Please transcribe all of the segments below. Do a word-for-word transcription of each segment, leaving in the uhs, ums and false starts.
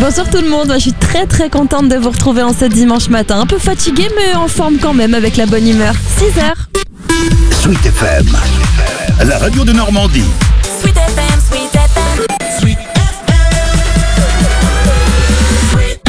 Bonsoir tout le monde, je suis très très contente de vous retrouver en ce dimanche matin. Un peu fatiguée mais en forme quand même avec la bonne humeur. six heures. Sweet F M, la radio de Normandie. Sweet F M, Sweet F M, Sweet F M, Sweet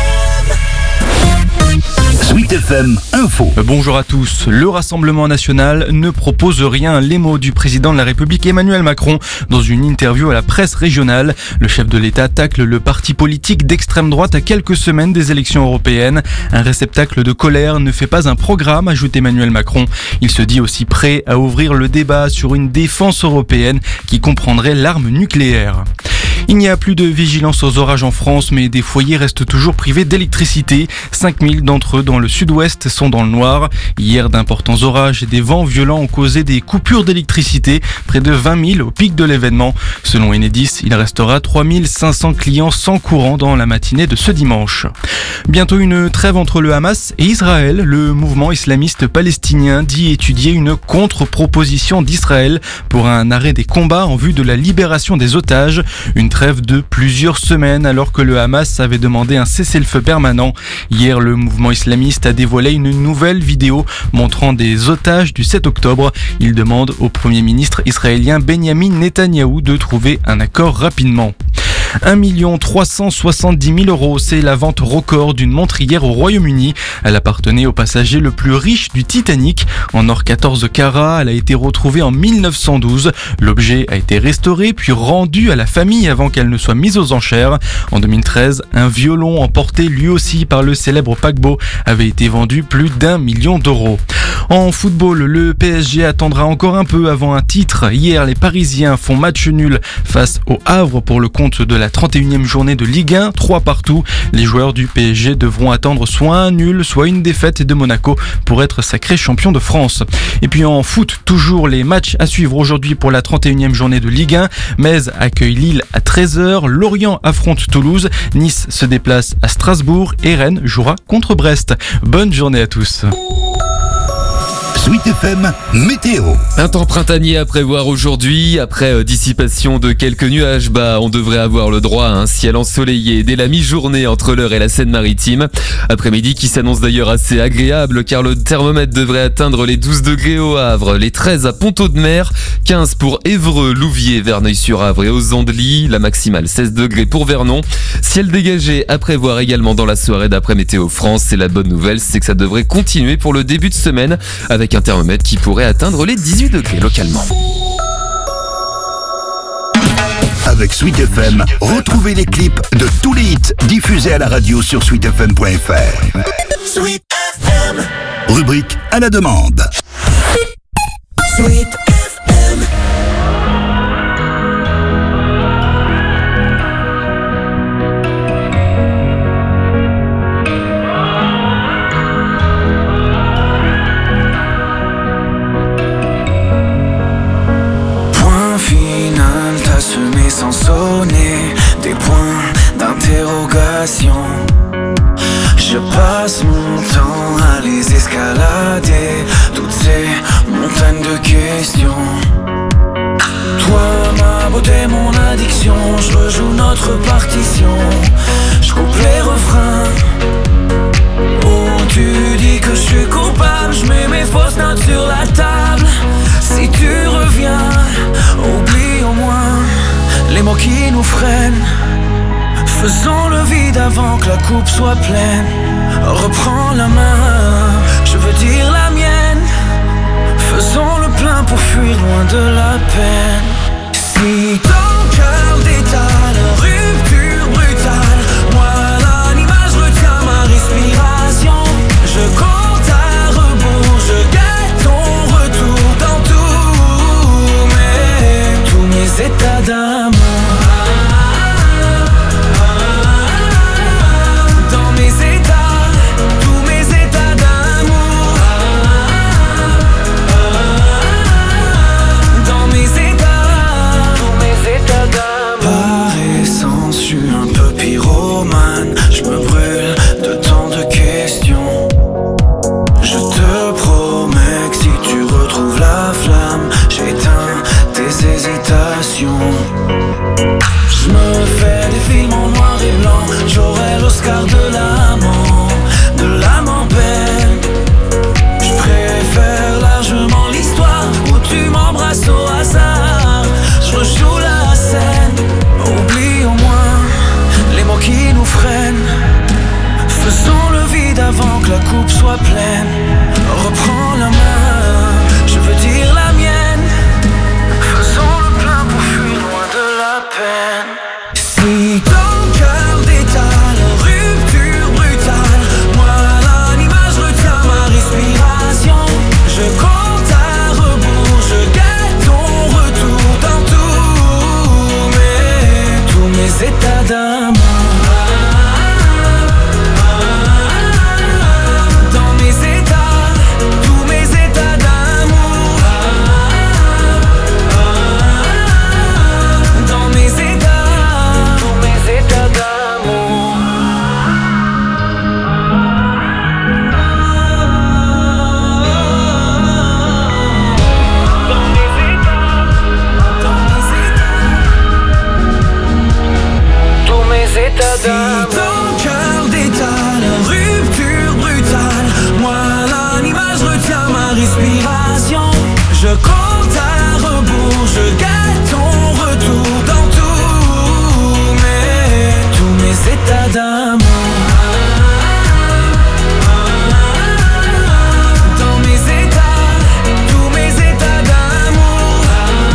F M. Sweet F M Info. Bonjour à tous. Le Rassemblement national ne propose rien. Les mots du président de la République Emmanuel Macron dans une interview à la presse régionale. Le chef de l'État tacle le parti politique d'extrême droite à quelques semaines des élections européennes. Un réceptacle de colère ne fait pas un programme, ajoute Emmanuel Macron. Il se dit aussi prêt à ouvrir le débat sur une défense européenne qui comprendrait l'arme nucléaire. Il n'y a plus de vigilance aux orages en France, mais des foyers restent toujours privés d'électricité. cinq mille d'entre eux dans le sud-ouest sont dans le noir. Hier, d'importants orages et des vents violents ont causé des coupures d'électricité, près de vingt mille au pic de l'événement. Selon Enedis, il restera trois mille cinq cents clients sans courant dans la matinée de ce dimanche. Bientôt une trêve entre le Hamas et Israël. Le mouvement islamiste palestinien dit étudier une contre-proposition d'Israël pour un arrêt des combats en vue de la libération des otages. Une trêve de plusieurs semaines alors que le Hamas avait demandé un cessez-le-feu permanent. Hier, le mouvement islamiste a dévoilé une nouvelle vidéo montrant des otages du sept octobre. Il demande au Premier ministre israélien Benjamin Netanyahou de trouver un accord rapidement. un million trois cent soixante-dix mille euros, c'est la vente record d'une montre hier au Royaume-Uni. Elle appartenait au passager le plus riche du Titanic. En or quatorze carats, elle a été retrouvée en mille neuf cent douze. L'objet a été restauré puis rendu à la famille avant qu'elle ne soit mise aux enchères. En deux mille treize, un violon emporté lui aussi par le célèbre paquebot avait été vendu plus d'un million d'euros. En football, le P S G attendra encore un peu avant un titre. Hier, les Parisiens font match nul face au Havre pour le compte de la trente et unième journée de Ligue un, trois partout. Les joueurs du P S G devront attendre soit un nul, soit une défaite de Monaco pour être sacré champion de France. Et puis en foot, toujours les matchs à suivre aujourd'hui pour la trente et unième journée de Ligue un. Metz accueille Lille à treize heures, Lorient affronte Toulouse, Nice se déplace à Strasbourg et Rennes jouera contre Brest. Bonne journée à tous. Sweet F M Météo. Un temps printanier à prévoir aujourd'hui. Après euh, dissipation de quelques nuages bas, on devrait avoir le droit à un ciel ensoleillé dès la mi-journée entre l'Eure et la Seine-Maritime. Après-midi qui s'annonce d'ailleurs assez agréable car le thermomètre devrait atteindre les douze degrés au Havre, les treize à Pont-Audemer, quinze pour Évreux, Louviers, Verneuil-sur-Avre et aux Andelys, la maximale seize degrés pour Vernon. Ciel dégagé à prévoir également dans la soirée d'après Météo France. Et la bonne nouvelle, c'est que ça devrait continuer pour le début de semaine avec un thermomètre qui pourrait atteindre les dix-huit degrés localement. Avec Sweet F M, retrouvez les clips de tous les hits diffusés à la radio sur sweet f m point f r. Sweet F M, Rubrique à la demande. Sweet F M. Semé sans sonner, des points d'interrogation. Je passe mon temps à les escalader, toutes ces montagnes de questions. Toi, ma beauté, mon addiction, je rejoue notre partition. Je coupe les refrains où tu dis que je suis coupable. Je mets mes fausses notes sur la table. Si tu reviens, oublie au moins les mots qui nous freinent. Faisons le vide avant que la coupe soit pleine. Reprends la main, je veux dire la mienne. Faisons le plein pour fuir loin de la peine. Si ton cœur détale, rupture brutale, moi l'animage retient ma respiration. Je compte à rebours, je guette ton retour dans tous mes, tous mes états d'amour. Dans mes états, tous mes états d'amour. Dans mes états. d'amour. Ton cœur détale, rupture brutale. Moi l'animal, je retiens ma respiration. Je compte à rebours, je guette ton retour dans tous mes, tous mes états d'amour. Dans mes états, tous mes états d'amour.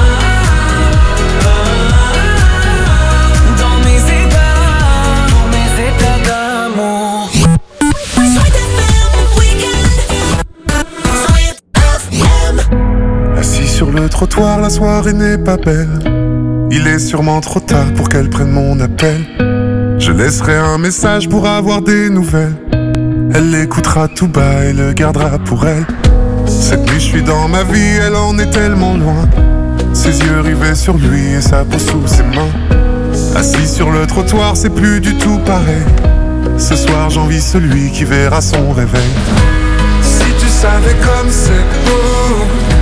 Dans mes états, dans mes états d'amour. Sweet F M Weekend. Sweet F M. Assis sur le trottoir, la soirée n'est pas belle. Il est sûrement trop tard pour qu'elle prenne mon appel. Je laisserai un message pour avoir des nouvelles. Elle l'écoutera tout bas et le gardera pour elle. Cette nuit je suis dans ma vie, elle en est tellement loin. Ses yeux rivés sur lui et sa peau sous ses mains. Assis sur le trottoir, c'est plus du tout pareil. Ce soir j'envie celui qui verra son réveil. Si tu savais comme c'est beau.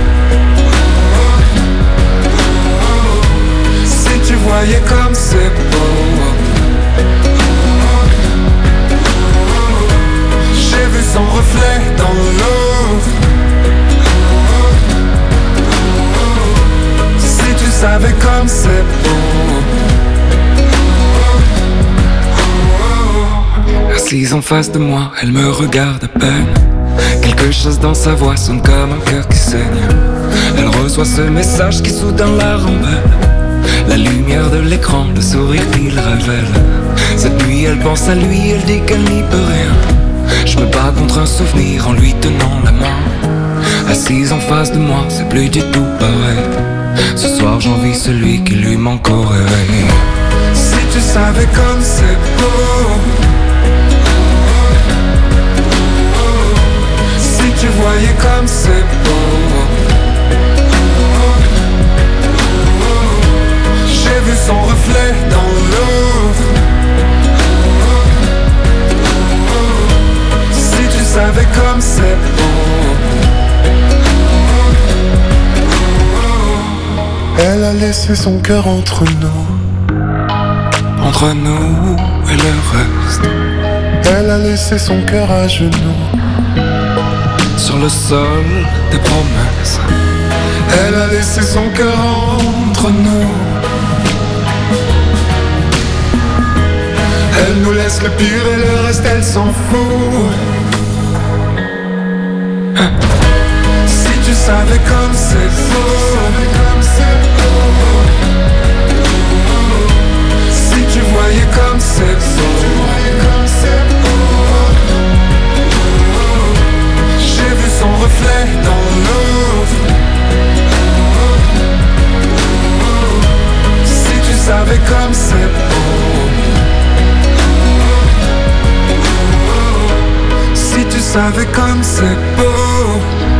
Si tu voyais comme c'est beau. J'ai vu son reflet dans l'eau. Si tu savais comme c'est beau. Assise en face de moi, elle me regarde à peine. Quelque chose dans sa voix sonne comme un cœur qui saigne. Elle reçoit ce message qui soudain la rend belle. La lumière de l'écran, le sourire qu'il révèle. Cette nuit elle pense à lui, elle dit qu'elle n'y peut rien. Je me bats contre un souvenir en lui tenant la main. Assise en face de moi, c'est plus du tout pareil. Ce soir j'envie celui qui lui manque au réveil. Si tu savais comme c'est beau. Si tu voyais comme c'est beau. J'ai vu son reflet dans l'eau. Si tu savais comme c'est beau. Elle a laissé son cœur entre nous. Entre nous et le reste. Elle a laissé son cœur à genoux. Sur le sol des promesses. Elle a laissé son cœur entre nous. Elle nous laisse le pire et le reste elle s'en fout. Si tu savais comme c'est beau. Si tu voyais comme c'est beau. J'ai vu son reflet dans l'eau. Si tu savais comme c'est beau. Si tu savais comme c'est beau.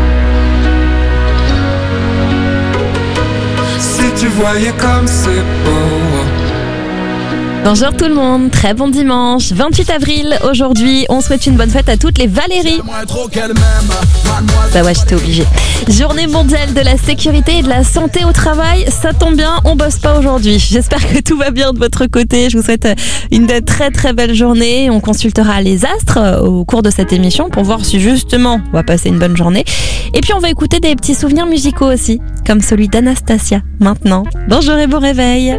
Si tu voyais comme c'est beau. Bonjour tout le monde, très bon dimanche, vingt-huit avril. Aujourd'hui, on souhaite une bonne fête à toutes les Valérie. Bah ouais, j'étais obligée. Journée mondiale de la sécurité et de la santé au travail. Ça tombe bien, on bosse pas aujourd'hui. J'espère que tout va bien de votre côté. Je vous souhaite une très très belle journée. On consultera les astres au cours de cette émission pour voir si justement on va passer une bonne journée. Et puis on va écouter des petits souvenirs musicaux aussi, comme celui d'Anastasia maintenant. Bonjour et bon réveil.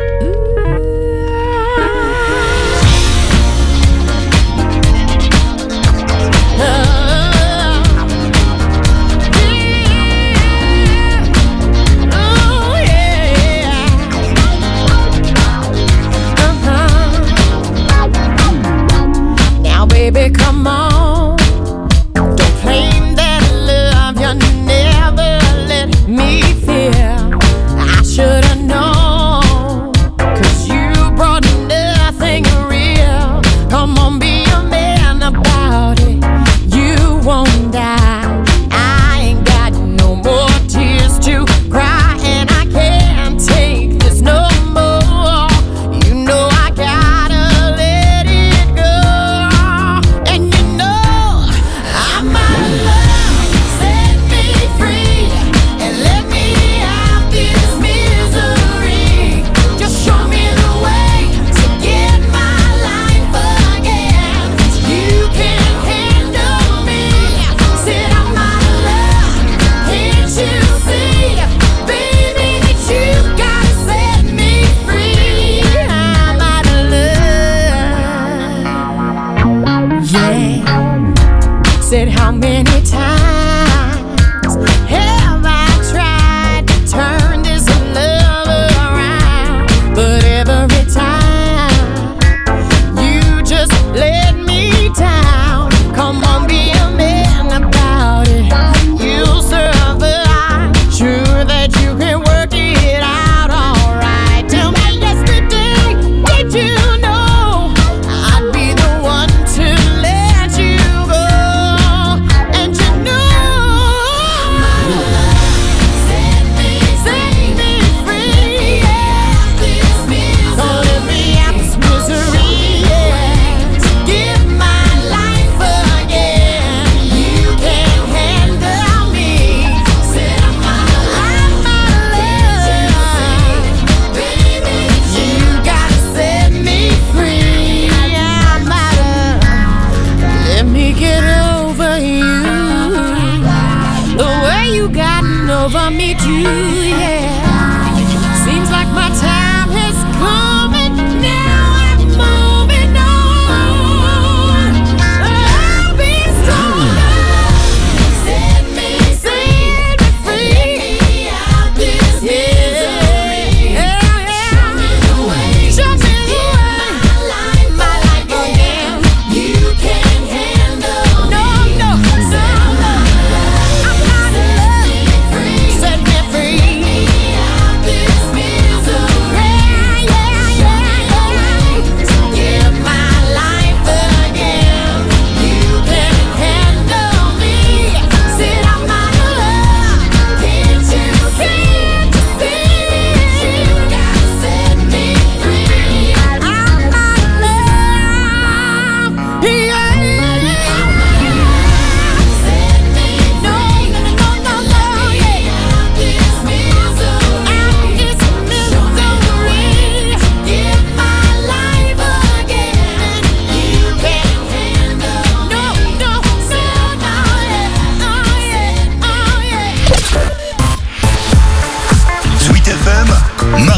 Baby, come on. Don't claim that love you never let me feel. I should've known.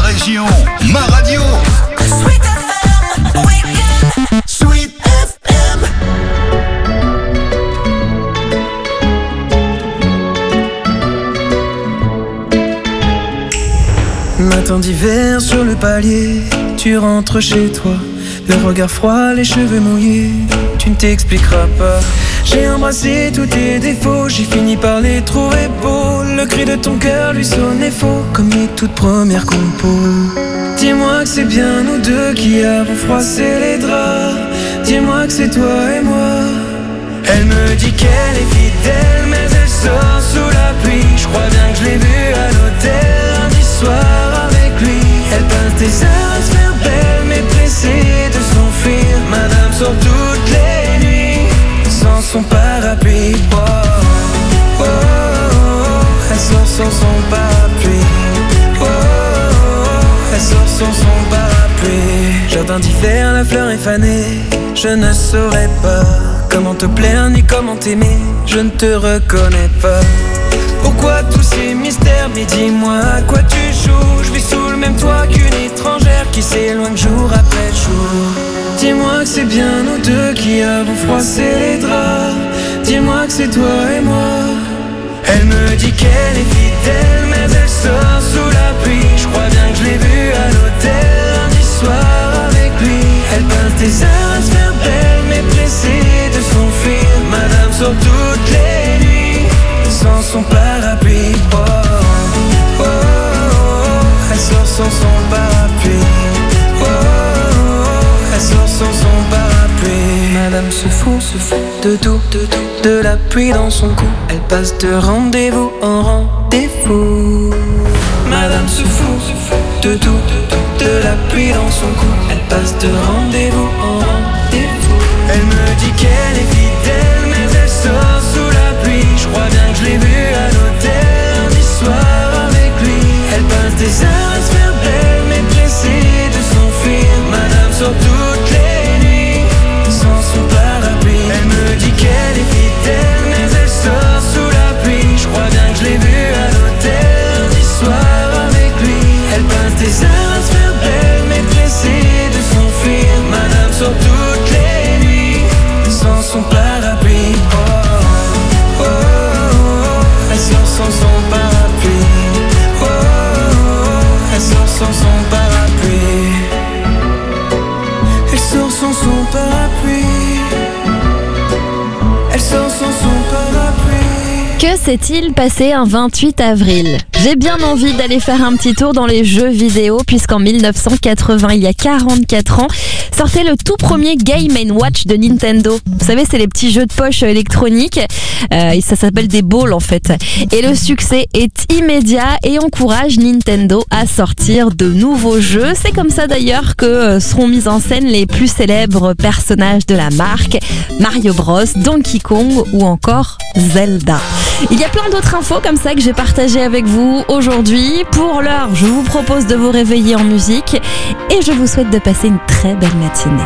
région, ma radio. Sweet F M Weekend. Sweet F M. Matin d'hiver sur le palier, tu rentres chez toi, le regard froid, les cheveux mouillés, tu ne t'expliqueras pas. J'ai embrassé tous tes défauts, j'ai fini par les trouver beaux. Le cri de ton cœur lui sonnait faux, comme mes toutes premières compos. Dis-moi que c'est bien nous deux qui avons froissé les draps. Dis-moi que c'est toi et moi. Elle me dit qu'elle est fidèle, mais elle sort sous la pluie. Je crois bien que je l'ai vue à l'hôtel lundi soir avec lui. Elle passe des heures à se faire belle, mais pressée de s'enfuir. Madame sort toutes les nuits sans son parapluie. Oh, oh, oh, oh. Elle sort sans son parapluie. Oh, oh, oh. Elle sort sans son parapluie. Jardin d'hiver, la fleur est fanée. Je ne saurais pas comment te plaire ni comment t'aimer. Je ne te reconnais pas. Pourquoi tous ces mystères? Mais dis-moi à quoi tu joues. Je vis sous le même toit qu'une étrangère qui s'éloigne jour après jour. Dis-moi que c'est bien nous deux qui avons froissé les draps. Dis-moi que c'est toi et moi. Elle me dit qu'elle est fidèle, mais elle sort sous la pluie. Je crois bien que je l'ai vue à l'hôtel lundi soir avec lui. Elle passe des heures à se faire belle, mais pressée de s'enfuir. Madame sort toutes les nuits sans son parapluie. Oh, oh, oh, oh. Elle sort sans son parapluie. Oh, oh, oh. Elle sort sans son parapluie. Madame se fout, se fout de tout, de tout, de la pluie dans son cou. Elle passe de rendez-vous en rendez-vous. Madame se fout, se fout de tout, de tout, de la pluie dans son cou. Elle passe de rendez-vous en rendez-vous. Elle me dit qu'elle est fidèle, mais elle sort sous la pluie. Je crois bien que je l'ai vue à l'hôtel lundi soir avec lui. Elle passe des heures à se faire belle, mais pressée de s'enfuir. Madame sort toutes les nuits sans son parapluie. Elle me dit qu'elle est fidèle, mais elle sort sous la pluie. Je crois bien que je l'ai vue à l'hôtel lundi soir avec lui. Elle passe des heures à se faire belle, mais pressée de s'enfuir. Madame sort toutes les nuits sans son parapluie. Oh, oh, oh, oh. Elle sort sans son parapluie. Oh, oh, oh. Elle sort sans son parapluie. Elle sort sans son parapluie. Elle sort sans son parapluie. Que s'est-il passé un vingt-huit avril? J'ai bien envie d'aller faire un petit tour dans les jeux vidéo puisqu'en mille neuf cent quatre-vingts, il y a quarante-quatre ans, sortait le tout premier Game and Watch de Nintendo. Vous savez, c'est les petits jeux de poche électroniques. Euh, et ça s'appelle des balls en fait. Et le succès est immédiat et encourage Nintendo à sortir de nouveaux jeux. C'est comme ça d'ailleurs que seront mis en scène les plus célèbres personnages de la marque, Mario Bros, Donkey Kong ou encore Zelda. Il y a plein d'autres infos comme ça que j'ai partagées avec vous aujourd'hui. Pour l'heure, je vous propose de vous réveiller en musique et je vous souhaite de passer une très belle matinée.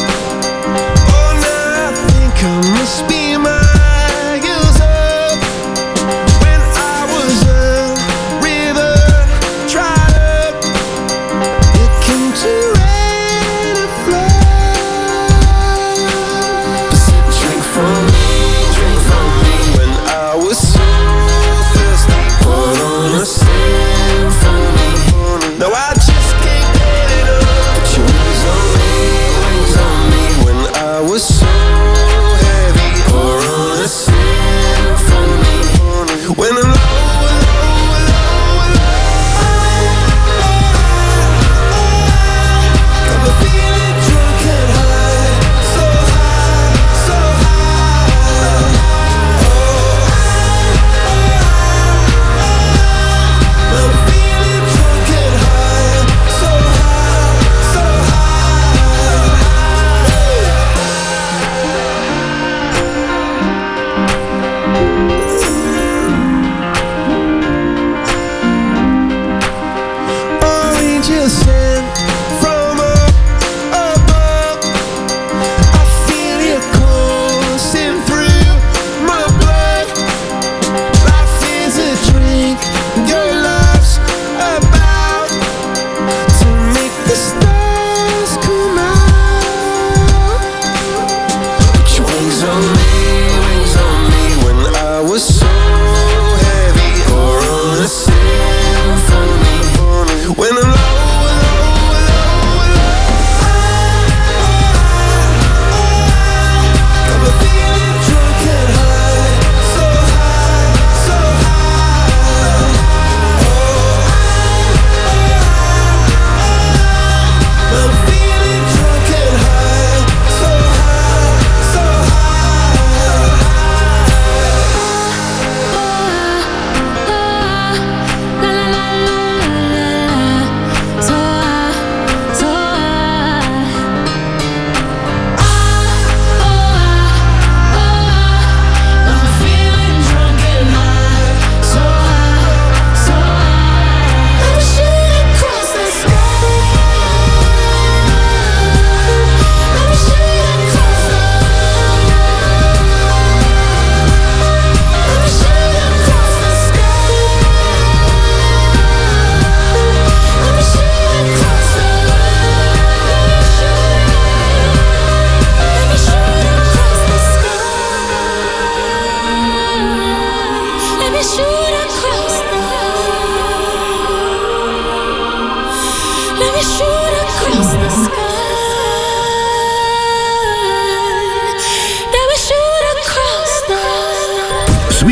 Must be my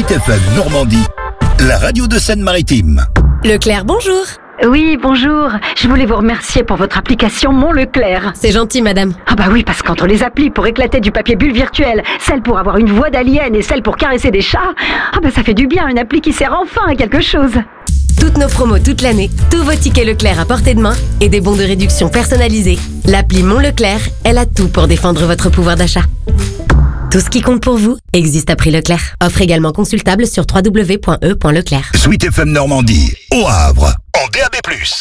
Sweet F M Normandie, la radio de Seine-Maritime. Leclerc, bonjour. Oui, bonjour. Je voulais vous remercier pour votre application Mon Leclerc. C'est gentil, madame. Ah bah oui, parce qu'entre les applis pour éclater du papier bulle virtuel, celle pour avoir une voix d'alien et celle pour caresser des chats, ah bah ça fait du bien, une appli qui sert enfin à quelque chose. Toutes nos promos toute l'année, tous vos tickets Leclerc à portée de main et des bons de réduction personnalisés. L'appli Mon Leclerc, elle a tout pour défendre votre pouvoir d'achat. Tout ce qui compte pour vous existe à prix Leclerc. Offre également consultable sur w w w point e point leclerc. Sweet F M Normandie, au Havre, en D A B plus.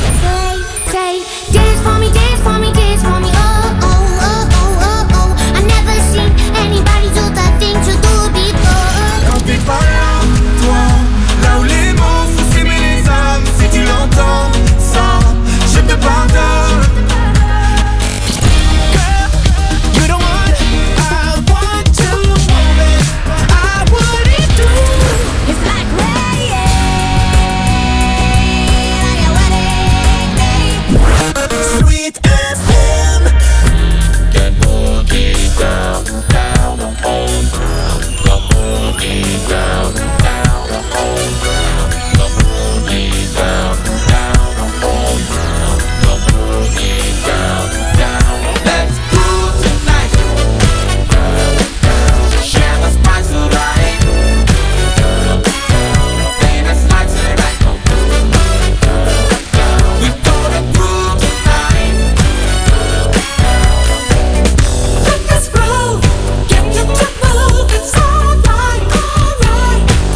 Là où les mots font s'aimer les âmes, si tu l'entends, ça, je te pardonne. You don't want, I want to move it. I want it to. It's like rain on your wedding day. Sweet F M. That boogie down, down the home ground. The boogie down, down the home ground. The boogie down, down the home ground. The boogie down, down. Let's groove tonight. Share the spice of life. Play the slides tonight. We gonna groove tonight. Let us groove. Get you to move. It's alright, alright.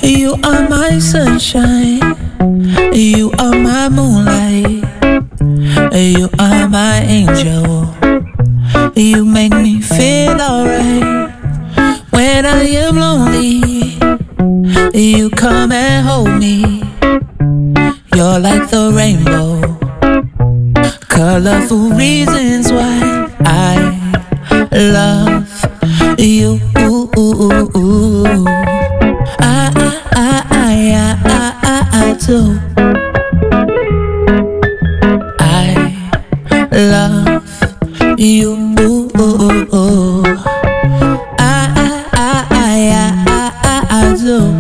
You are my sunshine. You are my moonlight. You are my angel. You make me feel alright. When I am lonely, you come and hold me. You're like the rainbow, colorful reasons why I love you. I, I, I, I, I, I, I do. I love you. I, I, I, I, I, I do.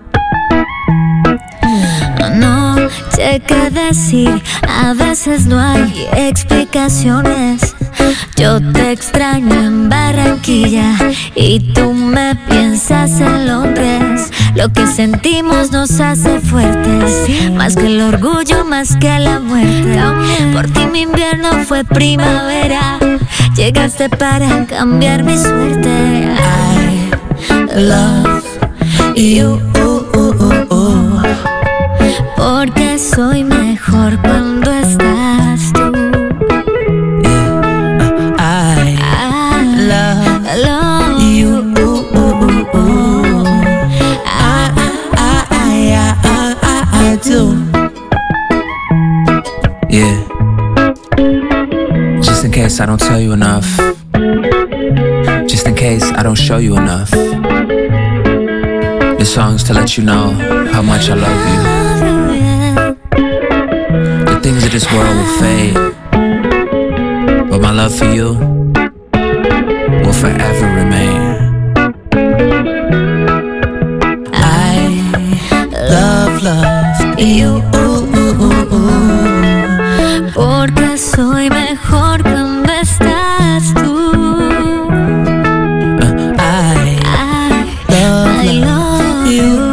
No sé qué decir, a veces no hay explicaciones. Yo te extraño en Barranquilla y tú me piensas en Londres. Lo que sentimos nos hace fuertes, más que el orgullo, más que la muerte. Por ti mi invierno fue primavera, llegaste para cambiar mi suerte. I love you. Porque soy mejor cuando estás tú. I, I love, love you. I, I, I, I, I, I do. Yeah. Just in case I don't tell you enough. Just in case I don't show you enough. This song's to let you know how much I love you. The things of this world will fade, but my love for you will forever remain. I love, love you. Porque soy mejor cuando estás tú. I, I love, I love you.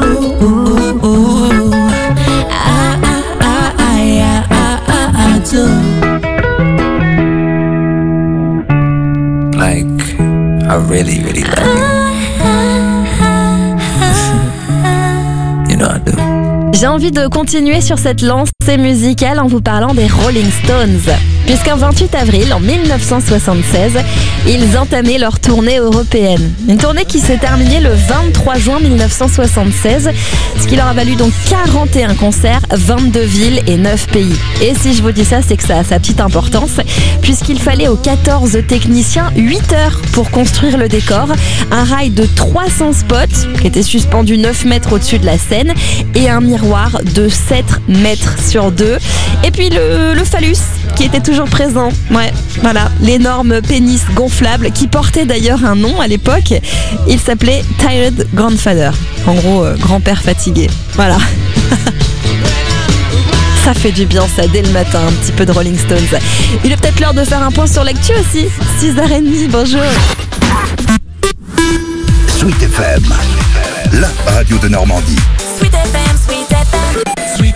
Like, I really, really love you. You know I do. J'ai envie de continuer sur cette lancée musicale en vous parlant des Rolling Stones. Puisqu'un vingt-huit avril en mille neuf cent soixante-seize, ils entamaient leur tournée européenne. Une tournée qui s'est terminée le vingt-trois juin mille neuf cent soixante-seize, ce qui leur a valu donc quarante et un concerts, vingt-deux villes et neuf pays. Et si je vous dis ça, c'est que ça a sa petite importance, puisqu'il fallait aux quatorze techniciens huit heures pour construire le décor, un rail de trois cents spots qui était suspendu neuf mètres au-dessus de la scène et un miroir de sept mètres sur deux. Et puis le, le phallus qui était toujours présent. Ouais, voilà, l'énorme pénis gonflable qui portait d'ailleurs un nom à l'époque. Il s'appelait Tired Grandfather. En gros, euh, grand-père fatigué. Voilà. Ça fait du bien ça dès le matin, un petit peu de Rolling Stones. Il est peut-être l'heure de faire un point sur l'actu aussi. six heures trente, bonjour. Sweet F M, la radio de Normandie. Sweet F M, Sweet F M. Sweet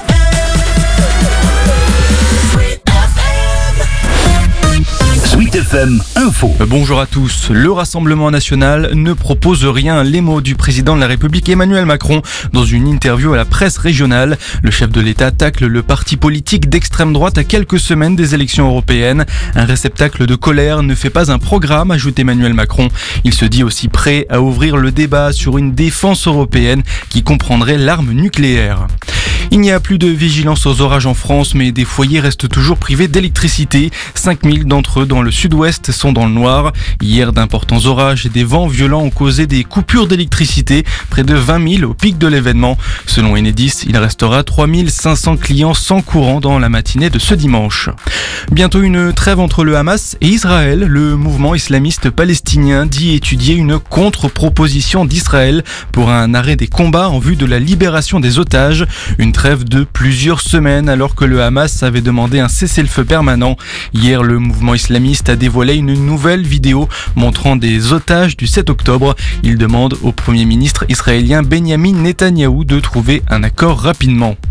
Sweet F M Info. Bonjour à tous. Le Rassemblement national ne propose rien. Les mots du président de la République Emmanuel Macron dans une interview à la presse régionale. Le chef de l'État tacle le parti politique d'extrême droite à quelques semaines des élections européennes. Un réceptacle de colère ne fait pas un programme, ajoute Emmanuel Macron. Il se dit aussi prêt à ouvrir le débat sur une défense européenne qui comprendrait l'arme nucléaire. Il n'y a plus de vigilance aux orages en France, mais des foyers restent toujours privés d'électricité. cinq mille d'entre eux dans le sud-ouest sont dans le noir. Hier, d'importants orages et des vents violents ont causé des coupures d'électricité, près de vingt mille au pic de l'événement. Selon Enedis, il restera trois mille cinq cents clients sans courant dans la matinée de ce dimanche. Bientôt une trêve entre le Hamas et Israël. Le mouvement islamiste palestinien dit étudier une contre-proposition d'Israël pour un arrêt des combats en vue de la libération des otages. Une trêve de plusieurs semaines alors que le Hamas avait demandé un cessez-le-feu permanent. Hier, le mouvement islamiste a dévoilé une nouvelle vidéo montrant des otages du sept octobre. Il demande au Premier ministre israélien Benyamin Netanyahou de trouver un accord rapidement.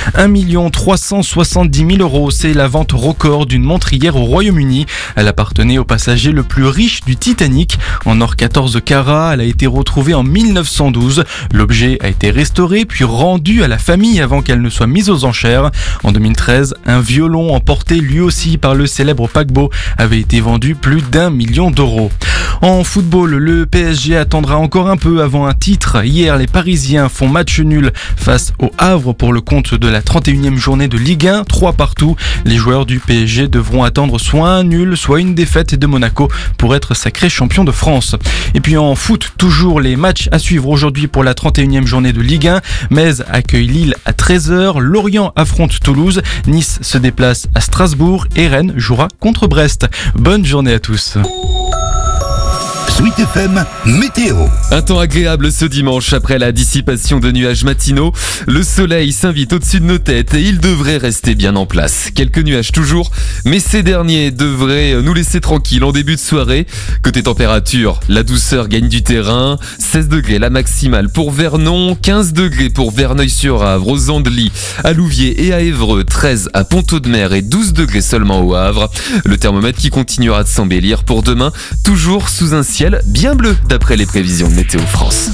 un million trois cent soixante-dix mille euros, c'est la vente record d'une montre hier au Royaume-Uni. Elle appartenait au passager le plus riche du Titanic. En or quatorze carats, elle a été retrouvée en mille neuf cent douze. L'objet a été restauré puis rendu à la famille avant qu'elle ne soit mise aux enchères. En deux mille treize, un violon emporté lui aussi par le célèbre paquebot avait été vendu plus d'un million d'euros. En football, le P S G attendra encore un peu avant un titre. Hier, les Parisiens font match nul face au Havre pour le compte de la trente et unième journée de Ligue un, trois partout. Les joueurs du P S G devront attendre soit un nul, soit une défaite de Monaco pour être sacré champion de France. Et puis en foot, toujours les matchs à suivre aujourd'hui pour la trente et unième journée de Ligue un. Metz accueille Lille à treize heures, Lorient affronte Toulouse, Nice se déplace à Strasbourg et Rennes jouera contre Brest. Bonne journée à tous. Sweet F M Météo. Un temps agréable ce dimanche après la dissipation de nuages matinaux. Le soleil s'invite au-dessus de nos têtes et il devrait rester bien en place. Quelques nuages toujours, mais ces derniers devraient nous laisser tranquilles en début de soirée. Côté température, la douceur gagne du terrain. seize degrés la maximale pour Vernon, quinze degrés pour Verneuil-sur-Avre, aux Andelys, à Louviers et à Évreux, treize à Pontaud-de-Mer et douze degrés seulement au Havre. Le thermomètre qui continuera de s'embellir pour demain, toujours sous un ciel bien bleu d'après les prévisions de Météo France.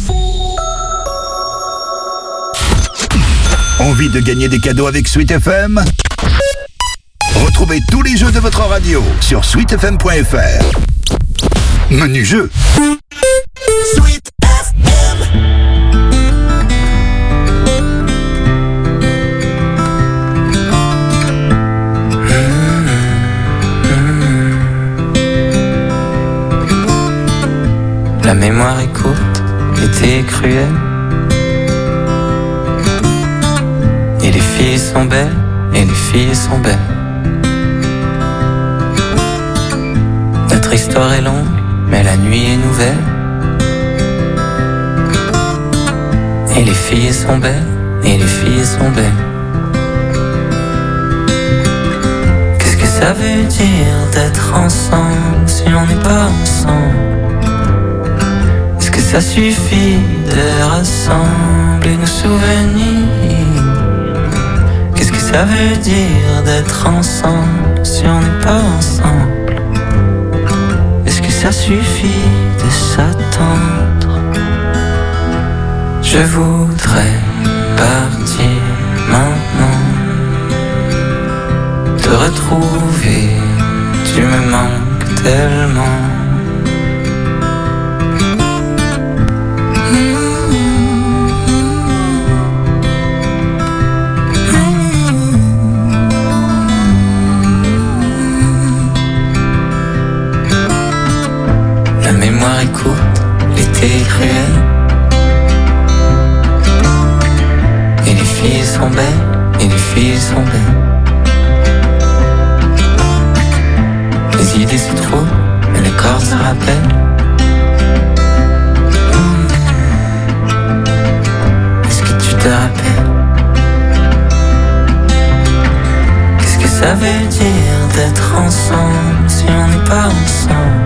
Envie de gagner des cadeaux avec Sweet F M? Retrouvez tous les jeux de votre radio sur sweet f m point f r. Menu jeu. Sweet F M. La mémoire est courte, l'été est cruel. Et les filles sont belles, et les filles sont belles. Notre histoire est longue, mais la nuit est nouvelle. Et les filles sont belles, et les filles sont belles. Qu'est-ce que ça veut dire d'être ensemble si on n'est pas ensemble? Ça suffit de rassembler nos souvenirs. Qu'est-ce que ça veut dire d'être ensemble si on n'est pas ensemble? Est-ce que ça suffit de s'attendre? Je voudrais partir maintenant, te retrouver, tu me manques tellement. La mémoire est courte, l'été est cruel. Et les filles sont belles, et les filles sont belles. Les idées se trouvent, mais le corps se rappelle. Est-ce que tu te rappelles? Qu'est-ce que ça veut dire d'être ensemble si on n'est pas ensemble?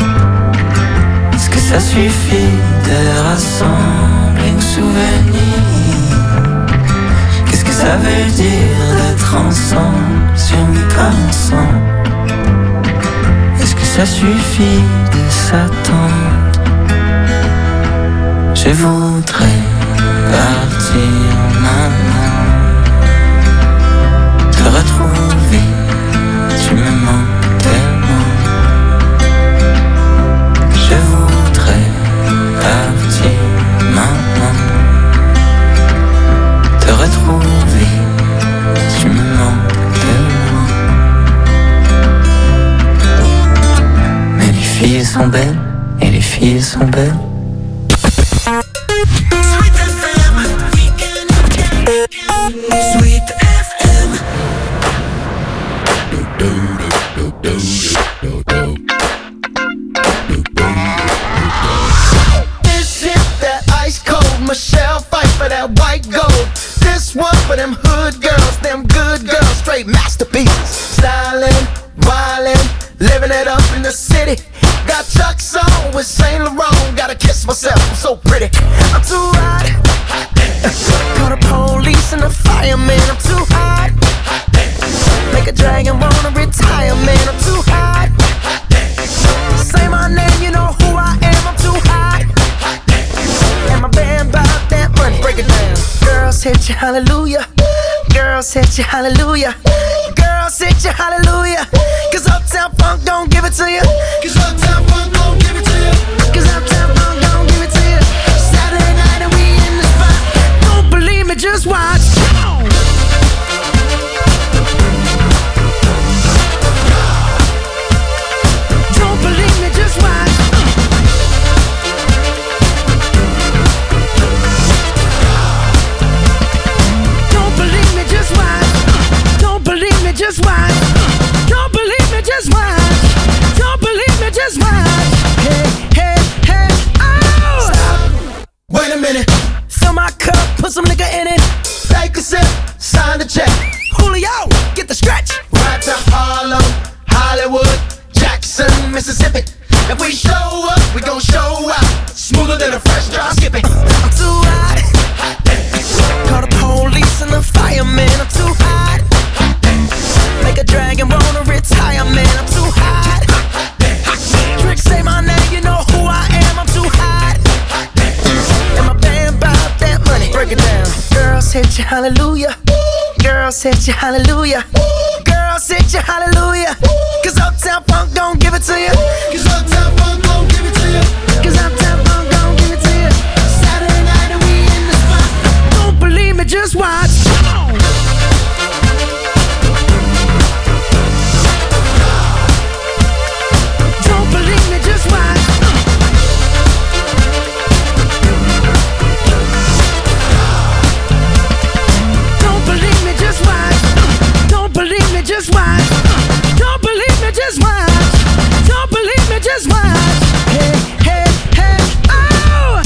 Ça suffit de rassembler nos souvenirs. Qu'est-ce que ça veut dire d'être ensemble si on n'est pas ensemble? Est-ce que ça suffit de s'attendre? Je voudrais partir maintenant, te retrouver, tu me manques tellement. Je voudrais partir maintenant, te retrouver, tu me manques tellement. Mais les filles sont belles, et les filles sont belles. Sweet F M, Sweet F M. Michelle fight for that white gold. This one for them hood girls, them good girls, straight masterpieces. Stylin', wildin', living it up in the city. Got Chuck's on with Saint Laurent. Gotta kiss myself, I'm so pretty. I'm too hot. Call the police and the fireman, I'm too Girls hit you hallelujah. Girls hit you hallelujah. Girls hit you hallelujah. Cause Uptown Funk don't give it to you. Cause Uptown Funk don't give it to you. Cause Uptown Funk don't give it to you. Saturday night and we in the spot. Don't believe me, just watch. Don't believe me, just watch. Don't believe me, just watch. Don't believe me, just watch. Don't believe me, just watch. Don't believe me, just watch. Hey, hey, hey, oh! Stop. Wait a minute. Fill my cup, put some nigga in it. Take a sip, sign the check. Julio, get the stretch. Right to Harlem, Hollywood, Jackson, Mississippi. If we show up, we gon' show out. Smoother than a fresh drop skipping. I'm too hot. Call the police and the fireman. I'm too hot. Make a dragon wanna retire, man. I'm too hot. Trick say my name, you know who I am. I'm too hot. And my band bout that money. Break it down. Girls hit you hallelujah. Girls hit you hallelujah. Girls hit you hallelujah. Cause Uptown Funk don't give it to you. Cause Uptown Funk don't give it to you. Cause Uptown Funk don't give it to you. Saturday night and we in the spot. Don't believe me, just watch. Don't believe me, just watch. Don't believe me, just watch. Don't believe me, just watch. Don't believe me, just watch. Don't believe me, just watch. Hey, hey, hey, oh!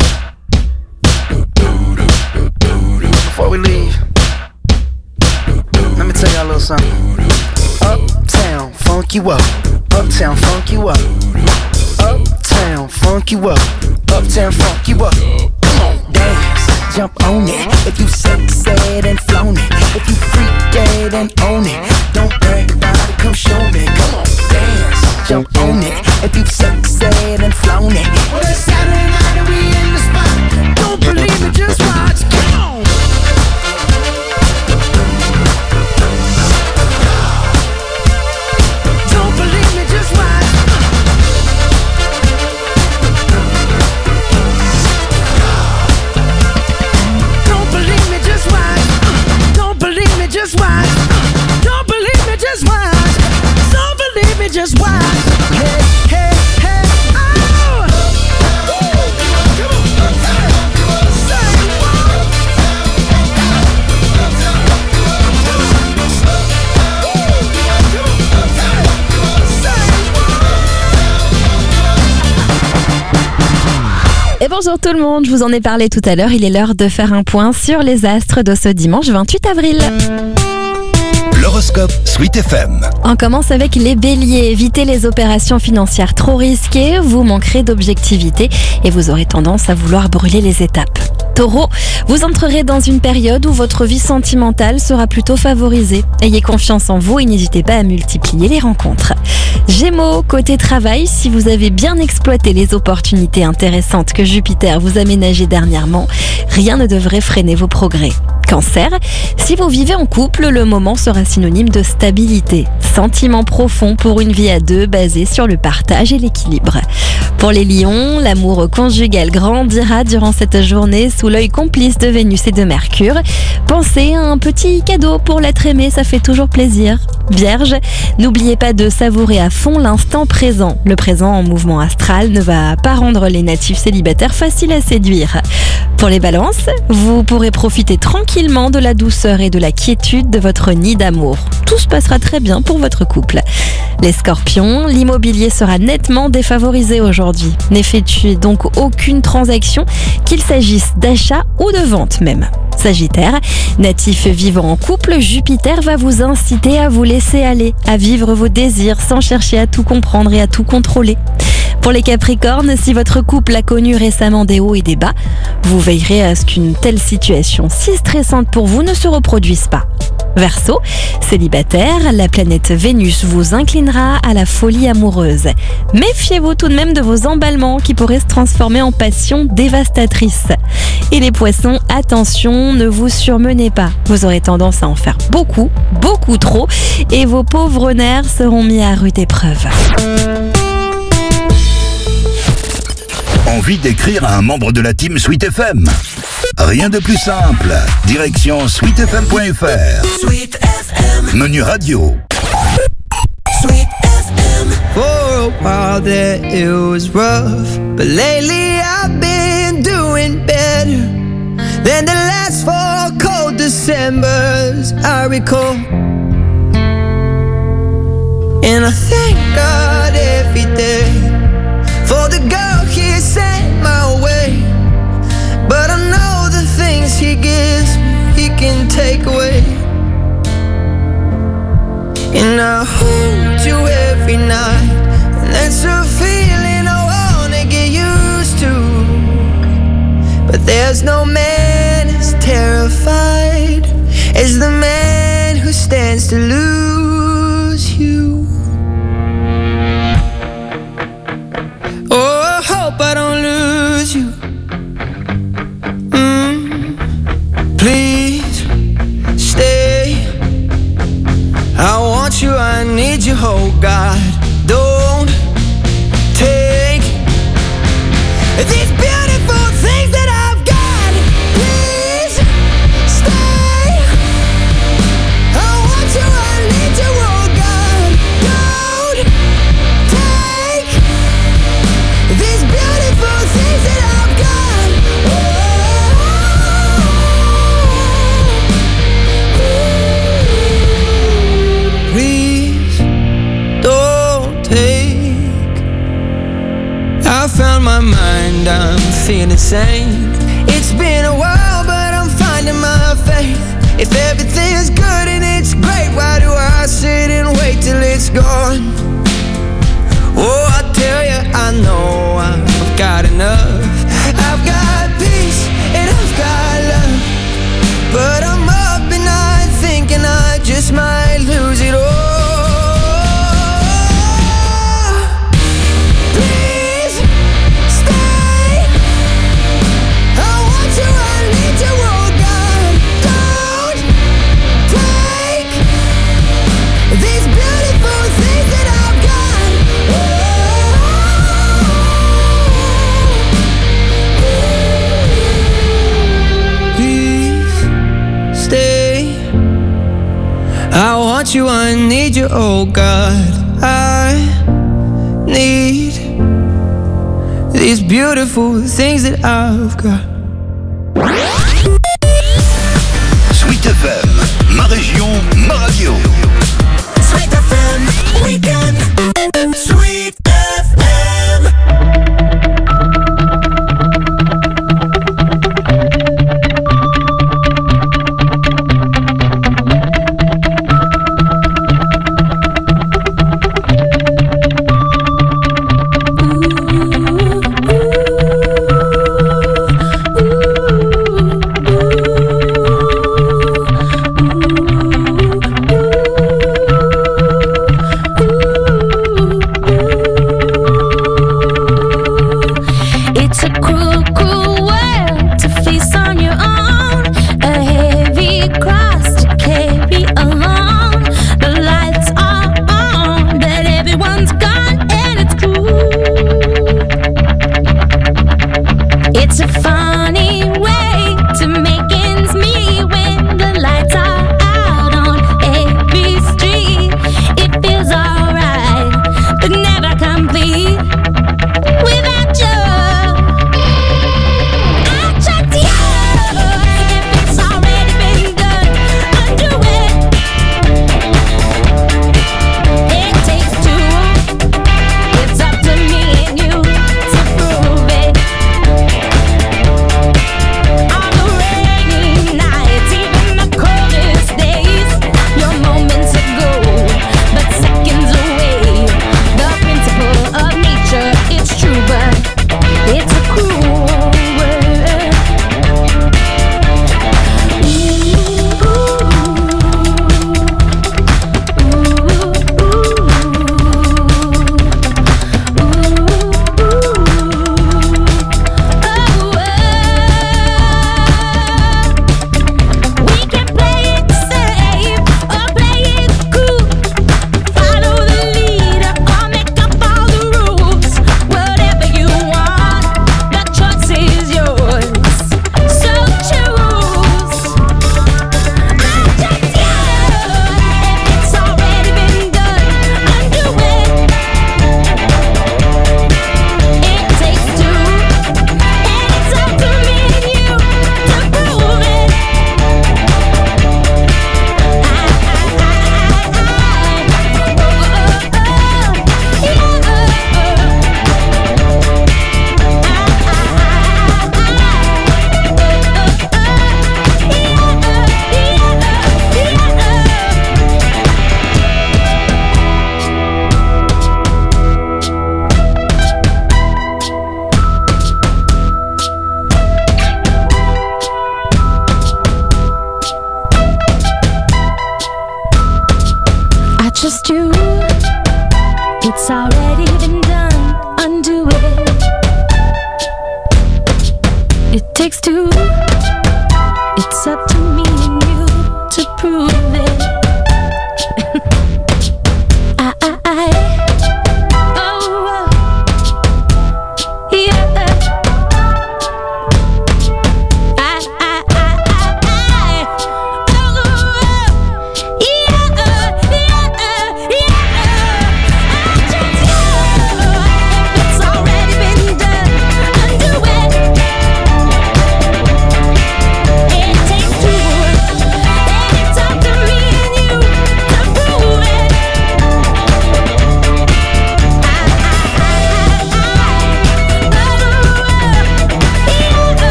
Before we leave, let me tell y'all a little something. Uptown, funk you up. Uptown, funk you up. Uptown, funk you up. Uptown, funk you up. Come on, dance, jump on it. If you sexed and flown it. If you freak dead and own it. Don't brag about it, come show me. Come on, dance, jump on it. If you sexed and flown it. Well, it's Saturday night and we in the spot. Don't believe me, just watch. Come on. Don't believe me, just watch. Don't believe me, just watch. Don't believe me, just watch. Don't believe me, just watch. Don't believe me, just watch. Hey, hey, hey, oh! Et bonjour tout le monde, je vous en ai parlé tout à l'heure, il est l'heure de faire un point sur les astres de ce dimanche vingt-huit avril. L'horoscope Sweet F M. On commence avec les béliers. Évitez les opérations financières trop risquées, vous manquerez d'objectivité et vous aurez tendance à vouloir brûler les étapes. Taureau, vous entrerez dans une période où votre vie sentimentale sera plutôt favorisée. Ayez confiance en vous et n'hésitez pas à multiplier les rencontres. Gémeaux, côté travail, si vous avez bien exploité les opportunités intéressantes que Jupiter vous a ménagées dernièrement, rien ne devrait freiner vos progrès. Cancer, si vous vivez en couple, le moment sera synonyme de stabilité. Sentiment profond pour une vie à deux basée sur le partage et l'équilibre. Pour les lions, l'amour conjugal grandira durant cette journée sous l'œil complice de Vénus et de Mercure. Pensez à un petit cadeau pour l'être aimé, ça fait toujours plaisir. Vierge, n'oubliez pas de savourer à fond l'instant présent. Le présent en mouvement astral ne va pas rendre les natifs célibataires faciles à séduire. Pour les balances, vous pourrez profiter tranquillement de la douceur et de la quiétude de votre nid d'amour. Tout se passera très bien pour votre couple. Les scorpions, l'immobilier sera nettement défavorisé aujourd'hui. N'effectuez donc aucune transaction, qu'il s'agisse d'achat ou de vente même. Sagittaire, natif vivant en couple, Jupiter va vous inciter à vous laisser aller, à vivre vos désirs sans chercher à tout comprendre et à tout contrôler. Pour les Capricornes, si votre couple a connu récemment des hauts et des bas, vous veillerez à ce qu'une telle situation si stressante pour vous ne se reproduise pas. Verseau, célibataire, la planète Vénus vous inclinera à la folie amoureuse. Méfiez-vous tout de même de vos emballements qui pourraient se transformer en passion dévastatrice. Et les Poissons, attention, ne vous surmenez pas. Vous aurez tendance à en faire beaucoup, beaucoup trop, et vos pauvres nerfs seront mis à rude épreuve. Envie d'écrire à un membre de la team Sweet F M? Rien de plus simple. Direction sweet f m point f r. Sweet F M. Menu radio. Sweet F M. For a while there it was rough, but lately I've been doing better than the last four cold Decembers I recall. And I thank God every day for the girl He sent my way. But I know the things He gives me, He can take away. And I hold you every night, and that's a feeling I wanna get used to. But there's no man as terrified as the man who stands to lose you. Oh, I hope I don't lose you. Mm, please stay. I want you, I need you, oh God. Don't take these beautiful things that I've got. Please stay. I want you, I need you, oh God. Don't take these beautiful things that I've got. Oh, please don't take. I found my mind, I'm feeling sane. It's been a while, but I'm finding my faith. If everything's good and it's great, why do I sit and wait till it's gone? Oh, I tell you, I know I've got enough. I've got peace and I've got love, but I'm up and I'm thinking I just might lose it all. Please stay. I want you, I need you, oh God. Don't take these beautiful things that I've got. Please stay. I want you, I need you, oh God. I need these beautiful things that I've got. Sweet F M, ma région, ma radio. Sweet F M. Weekend. Sweet F M. Ooh, ooh, ooh.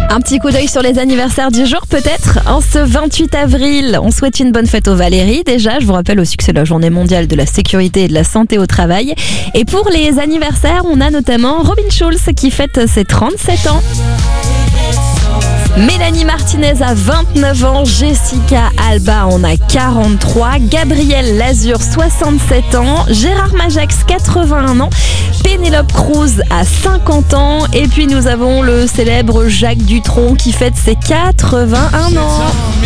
Un petit coup d'œil sur les anniversaires du jour peut-être. En ce vingt-huit avril, on souhaite une bonne fête aux Valérie. Déjà, je vous rappelle aussi que c'est la journée mondiale de la sécurité et de la santé au travail. Et pour les anniversaires, on a notamment Robin Schulz qui fête ses trente-sept ans. Mélanie Martinez a vingt-neuf ans, Jessica Alba en a quarante-trois, Gabriel Lazur soixante-sept ans, Gérard Majax quatre-vingt-un ans, Pénélope Cruz a cinquante ans et puis nous avons le célèbre Jacques Dutronc qui fête ses quatre-vingt-un ans.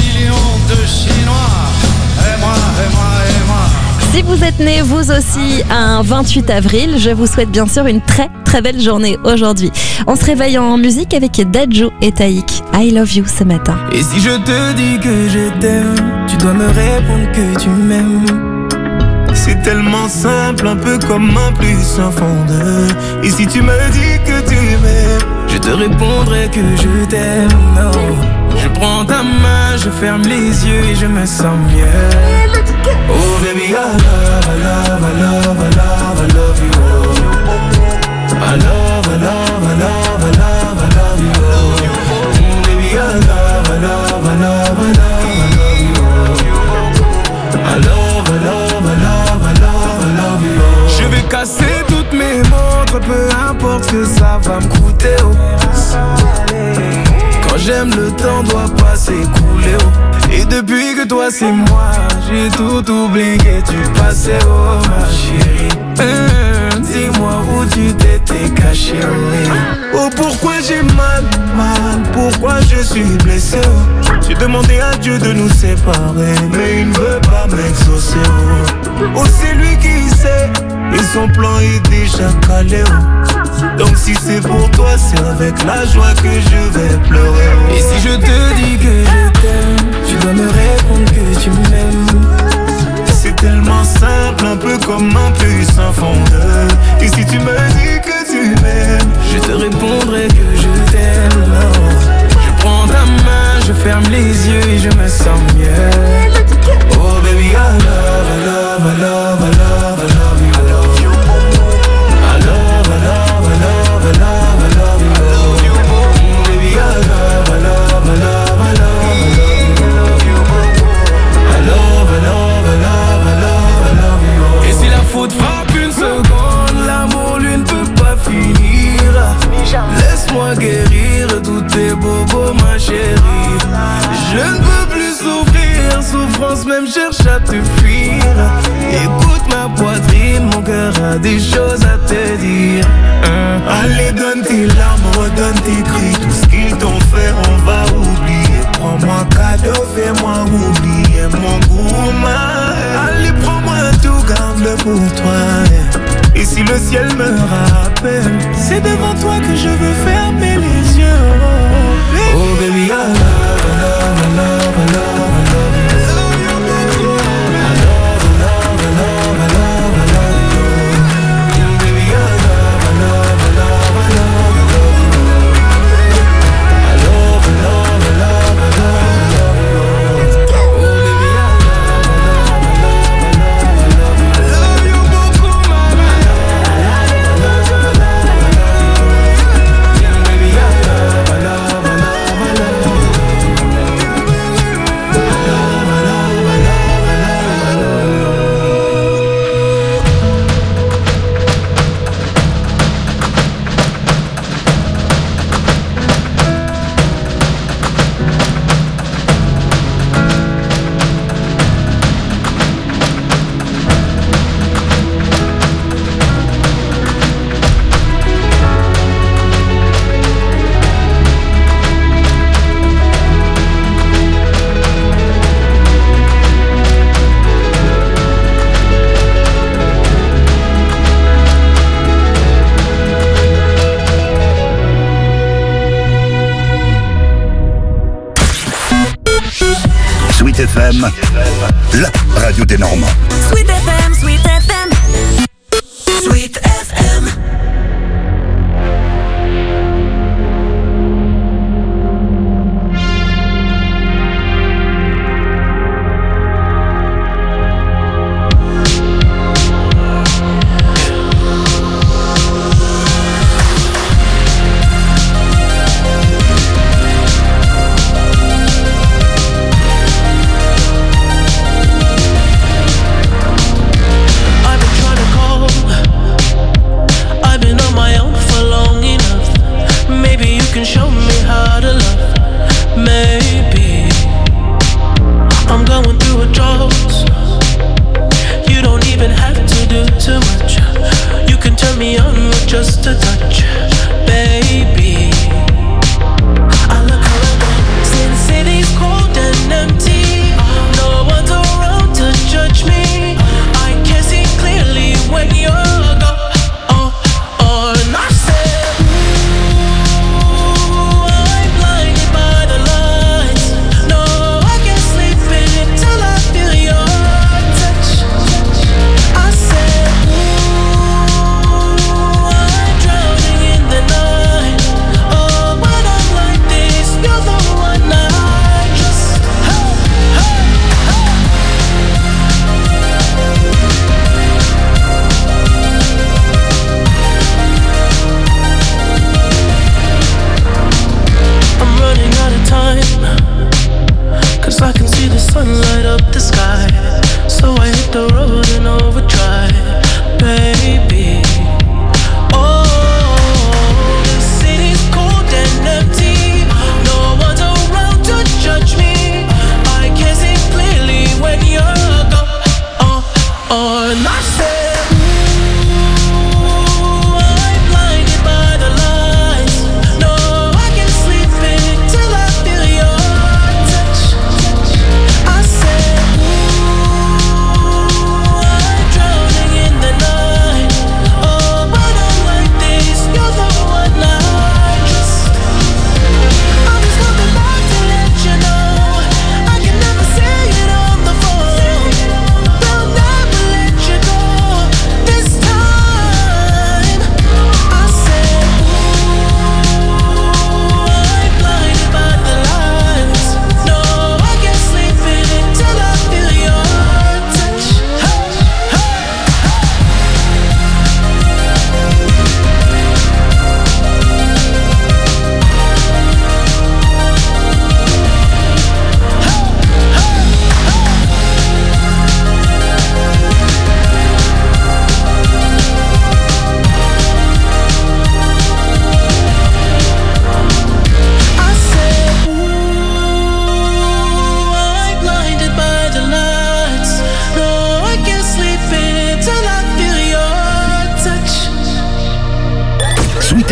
Si vous êtes né vous aussi un vingt-huit avril, je vous souhaite bien sûr une très très belle journée aujourd'hui. On se réveille en musique avec Dadju et Taïk. I love you ce matin. Et si je te dis que je t'aime, tu dois me répondre que tu m'aimes. C'est tellement simple, un peu comme un plus un fond de. Et si tu me dis que tu m'aimes, je te répondrai que je t'aime. Oh. Je prends ta main, je ferme les yeux et je me sens mieux. Oh baby, I love, I love, I love, I love, I love you. Oh. I love, I love, I love, I love, I love you. Oh. Mm, baby, I love, I love, I love, I love, I love you. Oh. I love, I love, I love, I love, I love you. Oh. Je vais casser toutes mes montres, peu importe ce que ça va me coûter. Oh. Quand j'aime, le temps doit pas s'écouler. Oh. Et depuis que toi c'est moi, j'ai tout oublié, tu passais, oh ma chérie. Mmh, dis-moi où tu t'étais caché, oui. Oh pourquoi j'ai mal, mal, pourquoi je suis blessé, oh. J'ai demandé à Dieu de nous séparer, mais il ne veut pas m'exaucer, oh. Oh c'est lui qui sait, et son plan est déjà calé, oh. Donc si c'est pour toi, c'est avec la joie que je vais pleurer, oh. Et si je te dis que je t'aime, tu dois me répondre que tu m'aimes. C'est tellement simple, un peu comme un puce sans fondeur. Et si tu me dis que tu m'aimes, je te répondrai que je t'aime. Oh. Je prends ta main, je ferme les yeux et je me sens mieux. Oh baby, I love, I love, I love, I love, I love you. I love you. I love, I love, I love, I love, I love you. I love you. Mm, baby, I love, I love, I love, I love. Frappe une seconde, l'amour lui ne peut pas finir. Laisse-moi guérir tous tes bobos ma chérie. Je ne peux plus souffrir, souffrance même cherche à te fuir. Écoute ma poitrine, mon cœur a des choses à te dire. hein. Allez donne tes larmes, redonne tes cris. Tout ce qu'ils t'ont fait on va oublier. Prends-moi cadeau, fais-moi oublier mon gourmand. Allez prends-moi tout, garde-le pour toi. Et si le ciel me rappelle, c'est devant toi que je veux fermer les yeux. Oh baby, I love, I love, I love, I love, I love you. I love, I love, I love, I love, I love you. Baby, I love, I love, I love, I love, I love you. I love, I love, I love, I love, I love you. Oh baby, I love, I love, I love, I love, I love you. I love you beaucoup, mama. I love, I love, I love, I love you. Baby, I love, I love, I love, I love you. Sweet F M, la radio des Normands. Sweet F M, Sweet F M. Sweet F M.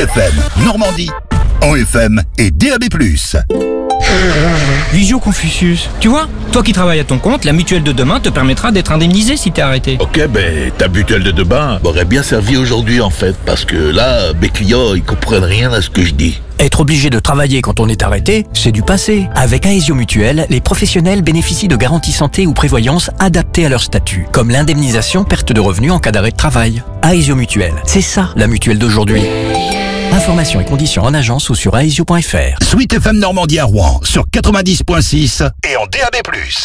F M Normandie, en F M et D A B plus. Visio Confucius. Tu vois, toi qui travailles à ton compte, la mutuelle de demain te permettra d'être indemnisé si t'es arrêté. Ok, ben ta mutuelle de demain m'aurait bien servi aujourd'hui en fait, parce que là, mes clients, ils comprennent rien à ce que je dis. Être obligé de travailler quand on est arrêté, c'est du passé. Avec Aesio Mutuelle, les professionnels bénéficient de garanties santé ou prévoyance adaptées à leur statut, comme l'indemnisation perte de revenus en cas d'arrêt de travail. Aesio Mutuelle, c'est ça la mutuelle d'aujourd'hui. Informations et conditions en agence ou sur aesio point f r. Sweet F M Normandie à Rouen sur quatre-vingt-dix point six et en D A B plus.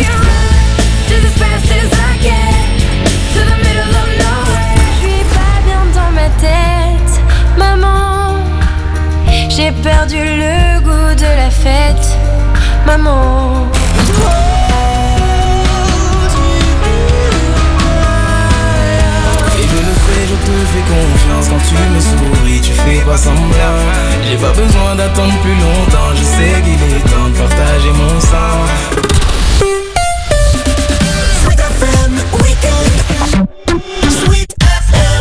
Maman, j'ai perdu le goût de la fête. Maman. Et je le fais, je te fais confiance. Quand tu me souris, tu fais pas semblant. J'ai pas besoin d'attendre plus longtemps. Je sais qu'il est temps de partager mon sang. Sweet F M Weekend. Sweet F M.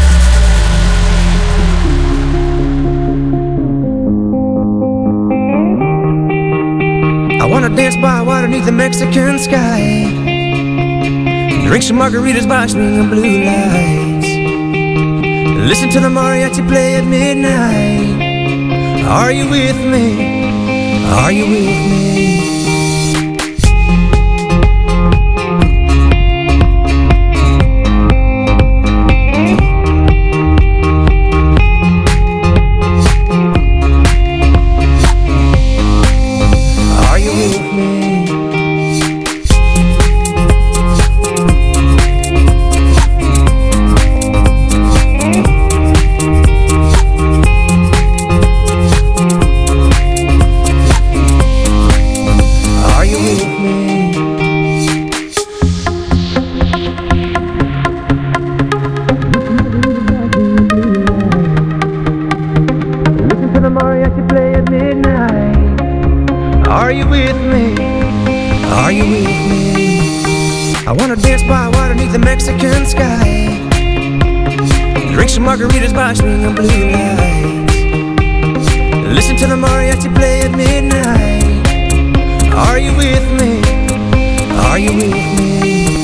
I wanna dance by water beneath the Mexican sky. Drink some margaritas by swinging blue lights. Listen to the mariachi play at midnight. Are you with me? Are you with me? Margaritas by swinging blue lights. Listen to the mariachi play at midnight. Are you with me? Are you with me?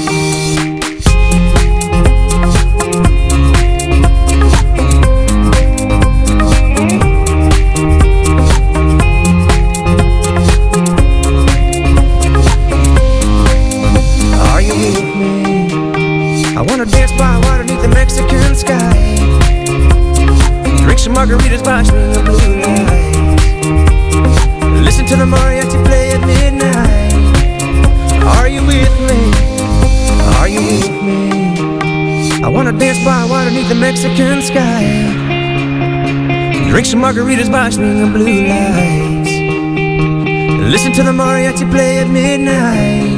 Are you with me? I wanna dance by water beneath the Mexican sky. Drink some margaritas by swinging blue lights. Listen to the mariachi play at midnight. Are you with me? Are you with me? I wanna dance by water beneath the Mexican sky. Drink some margaritas by swinging blue lights. Listen to the mariachi play at midnight.